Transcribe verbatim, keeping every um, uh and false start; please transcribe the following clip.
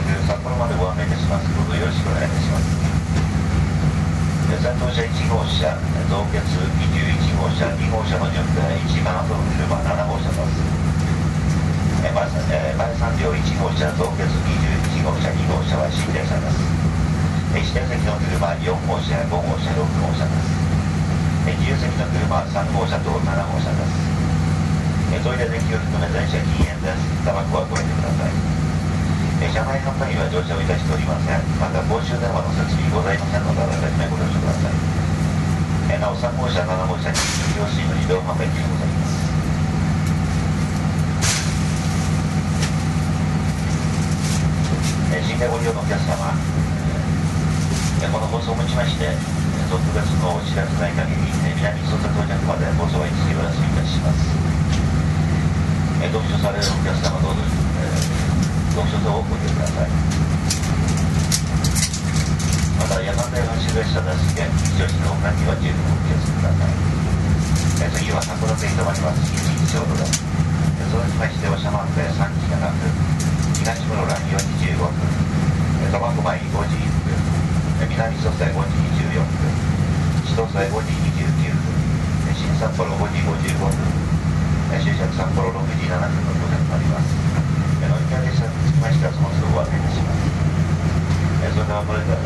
札幌までご案内いたします。どうぞよろしくお願いいたします。先頭車いち号車、増結にじゅういち号車、に号車の順でいちじかんはんの車なな号車です。前さん両いち号車、増結にじゅういち号車、に号車は新電車です。指定席の車よん号車、ご号車、ろく号車です。自由席の車さん号車となな号車です。トイレ電気を含め全車禁煙です。タバコはご遠慮ください。車内販売は乗車をいたしておりません。また公衆電話の設備ございませんので、あらかじめご了承ください。なおさん号車、なな号車に両親の自動販売機がございます。新名ご利用のお客様、この放送をもちまして、特別のお知らせない限り、南捜査到着まで放送は一時お休みいたします。読書されるお客様、どうぞ、読書等をご利用ください。また、夜間で発車列車ですけ、女子の他には十分お気をつけください。次は函館に止まります新日ちょうどです。それにましては車満でさんじがなく、東室蘭よじじゅうごふん、苫小牧ごじいっぷん、南蘇生ごじにじゅうよんぷん、千歳ごじにじゅうきゅうふん、新札幌ごじごじゅうごふん、終着札幌ろくじななふんの到着となります。乗り換え列車につきましてはその都度ご案内いたします。それではこれから